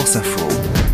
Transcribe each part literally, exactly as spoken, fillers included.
France Info.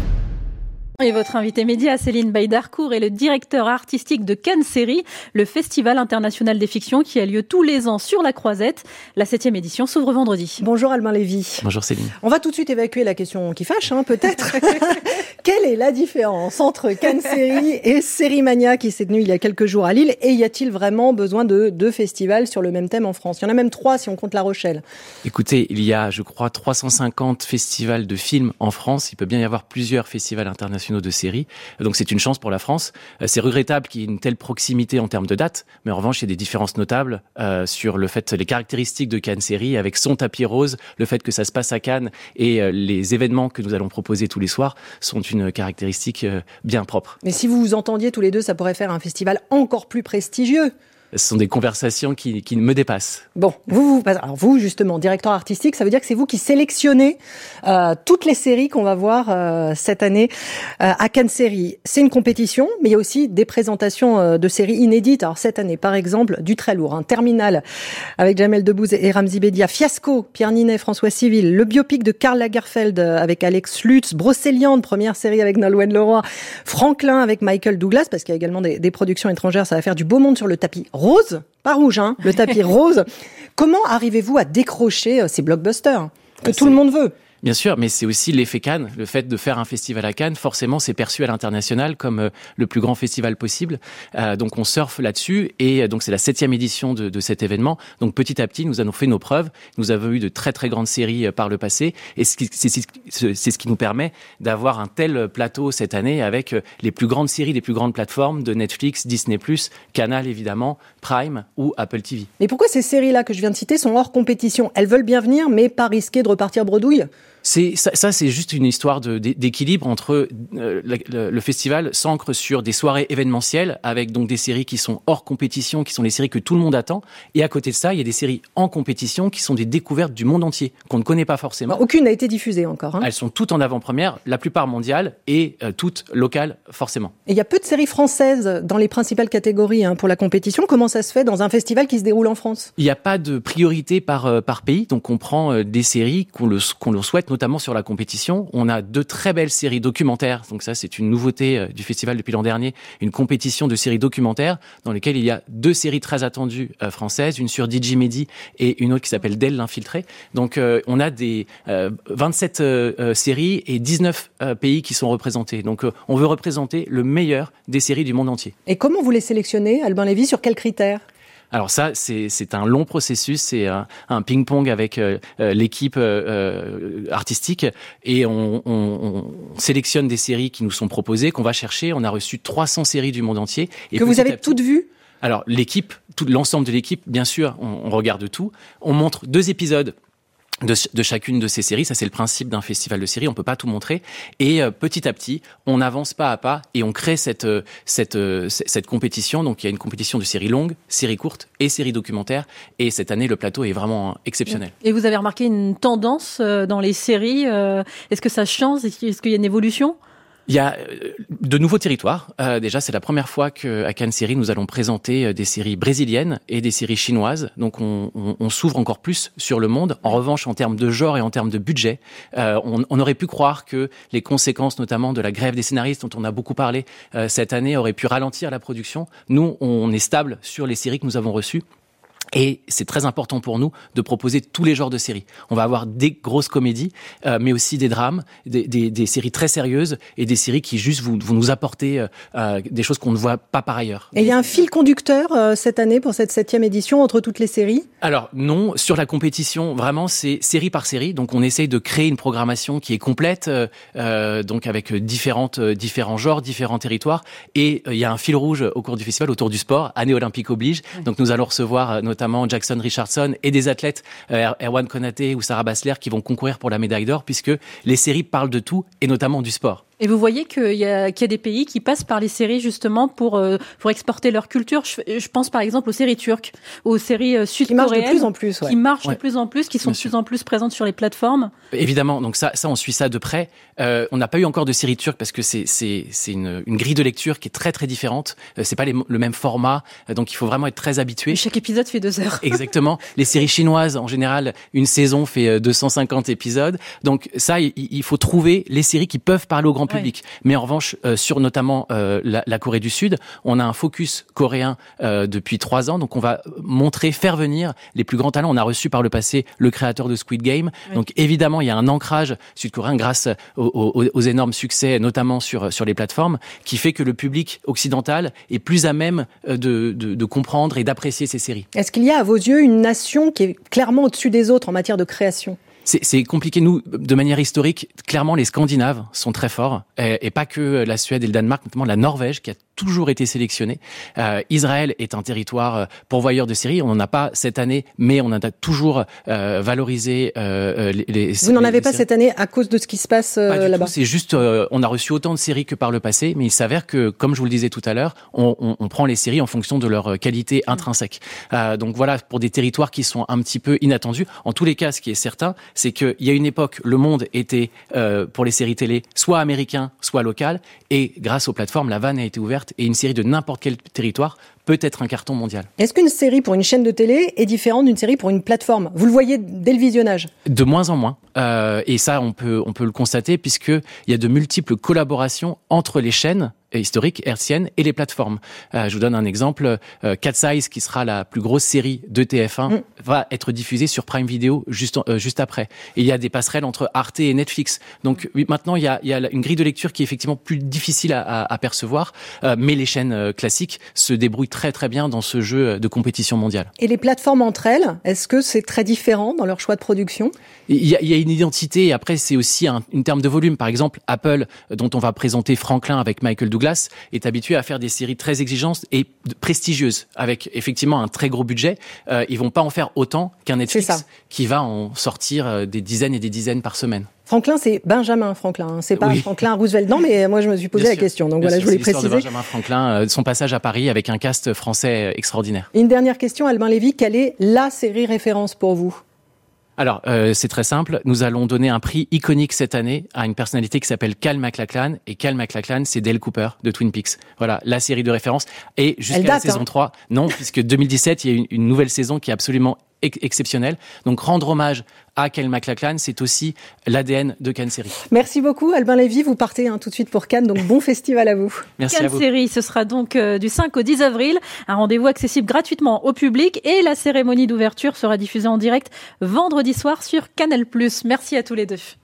Et votre invité média, Céline Baïdarcourt, est le directeur artistique de Cannes Série, le festival international des fictions qui a lieu tous les ans sur la Croisette. La septième édition s'ouvre vendredi. Bonjour Albin Lévy. Bonjour Céline. On va tout de suite évacuer la question qui fâche, hein, peut-être. Quelle est la différence entre Cannes Série et Sérimania qui s'est tenue il y a quelques jours à Lille? Et y a-t-il vraiment besoin de deux festivals sur le même thème en France? Il y en a même trois si on compte La Rochelle. Écoutez, il y a, je crois, trois cent cinquante festivals de films en France. Il peut bien y avoir plusieurs festivals internationaux de séries. Donc c'est une chance pour la France. C'est regrettable qu'il y ait une telle proximité en termes de date, mais en revanche, il y a des différences notables euh, sur le fait, les caractéristiques de Cannes Série, avec son tapis rose, le fait que ça se passe à Cannes et euh, les événements que nous allons proposer tous les soirs sont une caractéristique euh, bien propre. Mais si vous vous entendiez tous les deux, ça pourrait faire un festival encore plus prestigieux. Ce sont des conversations qui, qui me dépassent. Bon, vous, vous, alors vous justement, directeur artistique, ça veut dire que c'est vous qui sélectionnez euh, toutes les séries qu'on va voir euh, cette année euh, à Cannes Série. C'est une compétition, mais il y a aussi des présentations euh, de séries inédites. Alors cette année, par exemple, du très lourd, hein, Terminal avec Jamel Debbouze et Ramzi Bedia, Fiasco, Pierre Ninet, François Civil, le biopic de Karl Lagerfeld avec Alex Lutz, Brocéliande, première série avec Nolwenn Leroy, Franklin avec Michael Douglas, parce qu'il y a également des, des productions étrangères, ça va faire du beau monde sur le tapis rose, pas rouge, hein, le tapis rose. Comment arrivez-vous à décrocher ces blockbusters que bah, tout le monde veut? Bien sûr, mais c'est aussi l'effet Cannes. Le fait de faire un festival à Cannes, forcément, c'est perçu à l'international comme euh, le plus grand festival possible. Euh, donc, on surfe là-dessus. Et euh, donc, c'est la septième édition de, de cet événement. Donc, petit à petit, nous avons fait nos preuves. Nous avons eu de très, très grandes séries euh, par le passé. Et c'est, c'est, c'est, c'est ce qui nous permet d'avoir un tel plateau cette année avec euh, les plus grandes séries, les plus grandes plateformes de Netflix, Disney plus, Canal, évidemment, Prime ou Apple T V. Mais pourquoi ces séries-là que je viens de citer sont hors compétition? Elles veulent bien venir, mais pas risquer de repartir bredouille? C'est ça, ça, c'est juste une histoire de, d'équilibre entre euh, le, le festival s'ancre sur des soirées événementielles avec donc des séries qui sont hors compétition, qui sont les séries que tout le monde attend, et à côté de ça, il y a des séries en compétition qui sont des découvertes du monde entier qu'on ne connaît pas forcément. Bah, aucune n'a été diffusée encore. Hein. Elles sont toutes en avant-première, la plupart mondiales et euh, toutes locales forcément. Et il y a peu de séries françaises dans les principales catégories hein, pour la compétition. Comment ça se fait dans un festival qui se déroule en France? Il n'y a pas de priorité par euh, par pays, donc on prend euh, des séries qu'on le qu'on le souhaite. Notamment sur la compétition. On a deux très belles séries documentaires. Donc ça, c'est une nouveauté du festival depuis l'an dernier. Une compétition de séries documentaires dans lesquelles il y a deux séries très attendues euh, françaises. Une sur Digimedi et une autre qui s'appelle Del l'infiltré. Donc euh, on a des euh, vingt-sept euh, séries et dix-neuf euh, pays qui sont représentés. Donc euh, on veut représenter le meilleur des séries du monde entier. Et comment vous les sélectionnez, Albin Lévy? Sur quels critères? Alors ça, c'est, c'est un long processus, c'est un, un ping-pong avec euh, l'équipe euh, artistique et on, on, on sélectionne des séries qui nous sont proposées, qu'on va chercher. On a reçu trois cents séries du monde entier. Et que vous avez petit, toutes vues? Alors l'équipe, tout, l'ensemble de l'équipe, bien sûr, on, on regarde tout. On montre deux épisodes De, de chacune de ces séries. Ça, c'est le principe d'un festival de séries. On peut pas tout montrer. Et euh, petit à petit, on avance pas à pas et on crée cette euh, cette euh, cette compétition. Donc, il y a une compétition de séries longues, séries courtes et séries documentaires. Et cette année, le plateau est vraiment exceptionnel. Et vous avez remarqué une tendance dans les séries. Est-ce que ça change? Est-ce qu'il y a une évolution? Il y a de nouveaux territoires. Euh, déjà, c'est la première fois qu'à Cannes Série, nous allons présenter des séries brésiliennes et des séries chinoises. Donc, on, on, on s'ouvre encore plus sur le monde. En revanche, en termes de genre et en termes de budget, euh, on, on aurait pu croire que les conséquences, notamment de la grève des scénaristes, dont on a beaucoup parlé euh, cette année, auraient pu ralentir la production. Nous, on est stable sur les séries que nous avons reçues. Et c'est très important pour nous de proposer tous les genres de séries. On va avoir des grosses comédies, euh, mais aussi des drames, des, des, des séries très sérieuses et des séries qui juste vont, vont nous apporter euh, des choses qu'on ne voit pas par ailleurs. Et il y a un fil conducteur euh, cette année pour cette septième édition entre toutes les séries? Alors non, sur la compétition, vraiment c'est série par série. Donc on essaye de créer une programmation qui est complète, euh, euh, donc avec différentes, euh, différents genres, différents territoires. Et il euh, y a un fil rouge au cours du festival autour du sport, année olympique oblige. Donc nous allons recevoir euh, notamment Jackson Richardson et des athlètes euh, Erwan Konaté ou Sarah Bassler qui vont concourir pour la médaille d'or puisque les séries parlent de tout et notamment du sport. Et vous voyez qu'il y a, qu'il y a des pays qui passent par les séries justement pour, euh, pour exporter leur culture. Je, je pense par exemple aux séries turques, aux séries euh, sud-coréennes. Qui marchent de plus en plus, ouais. Qui marchent ouais. de plus en plus, qui sont Bien de plus sûr. en plus présentes sur les plateformes. Évidemment, donc ça, ça on suit ça de près. Euh, on n'a pas eu encore de séries turques parce que c'est, c'est, c'est une, une grille de lecture qui est très très différente. Euh, c'est pas les, le même format, euh, donc il faut vraiment être très habitué. Chaque épisode fait deux heures. Exactement. Les séries chinoises, en général, une saison fait deux cent cinquante épisodes. Donc ça, il, il faut trouver les séries qui peuvent parler au grand public. Ouais. Mais en revanche, euh, sur notamment euh, la, la Corée du Sud, on a un focus coréen euh, depuis trois ans. Donc on va montrer, faire venir les plus grands talents. On a reçu par le passé le créateur de Squid Game. Oui. Donc évidemment, il y a un ancrage sud-coréen grâce aux, aux, aux énormes succès, notamment sur sur les plateformes, qui fait que le public occidental est plus à même de, de, de comprendre et d'apprécier ces séries. Est-ce qu'il y a à vos yeux une nation qui est clairement au-dessus des autres en matière de création ? C'est, c'est compliqué. Nous, de manière historique, clairement, les Scandinaves sont très forts, et, et pas que la Suède et le Danemark, notamment la Norvège, qui a toujours été sélectionnée. Euh, Israël est un territoire pourvoyeur de séries. On n'en a pas cette année, mais on en a toujours euh, valorisé euh, les, les. Vous n'en les, avez les pas séries. Cette année à cause de ce qui se passe euh, pas du là-bas. Tout, c'est juste, euh, on a reçu autant de séries que par le passé, mais il s'avère que, comme je vous le disais tout à l'heure, on, on, on prend les séries en fonction de leur qualité intrinsèque. Euh, donc voilà, pour des territoires qui sont un petit peu inattendus. En tous les cas, ce qui est certain, c'est qu'il y a une époque, le monde était euh, pour les séries télé soit américain, soit local, et grâce aux plateformes, la vanne a été ouverte et une série de n'importe quel territoire peut être un carton mondial. Est-ce qu'une série pour une chaîne de télé est différente d'une série pour une plateforme ? Vous le voyez dès le visionnage ? De moins en moins. Euh, et ça, on peut, on peut le constater puisqu'il y a de multiples collaborations entre les chaînes historiques, hertziennes et les plateformes. Euh, je vous donne un exemple. Euh, Cat's Eyes, qui sera la plus grosse série de T F un, mm. va être diffusée sur Prime Video juste, euh, juste après. Et il y a des passerelles entre Arte et Netflix. Donc oui, maintenant, il y a, il y a une grille de lecture qui est effectivement plus difficile à, à, à percevoir, euh, mais les chaînes euh, classiques se débrouillent très très bien dans ce jeu de compétition mondiale. Et les plateformes entre elles, est-ce que c'est très différent dans leur choix de production ? Il y a, il y a une identité, et après c'est aussi un, une terme de volume. Par exemple, Apple, dont on va présenter Franklin avec Michael Douglas, est habitué à faire des séries très exigeantes et prestigieuses, avec effectivement un très gros budget. Euh, ils vont pas en faire autant qu'un Netflix qui va en sortir des dizaines et des dizaines par semaine. Franklin, c'est Benjamin Franklin, c'est pas oui. Franklin Roosevelt. Non, mais moi je me suis posé Bien la sûr. question, donc Bien voilà, sûr, je voulais c'est l'histoire préciser. De Benjamin Franklin, son passage à Paris avec un cast français extraordinaire. Une dernière question, Albin Lévy, quelle est la série référence pour vous ? Alors, euh, c'est très simple. Nous allons donner un prix iconique cette année à une personnalité qui s'appelle Cal MacLachlan. Et Cal MacLachlan, c'est Dale Cooper de Twin Peaks. Voilà, la série de référence. Et jusqu'à date, la saison hein. trois, non, puisque deux mille dix-sept, il y a une, une nouvelle saison qui est absolument ex- exceptionnelle. Donc, rendre hommage à Cal MacLachlan, c'est aussi l'A D N de Cannes Série. Merci beaucoup, Albin Lévy. Vous partez hein, tout de suite pour Cannes, donc bon festival à vous. Merci Cannes à vous. Série, ce sera donc euh, du cinq au dix avril. Un rendez-vous accessible gratuitement au public et la cérémonie d'ouverture sera diffusée en direct vendredi soir sur Canal plus. Merci à tous les deux.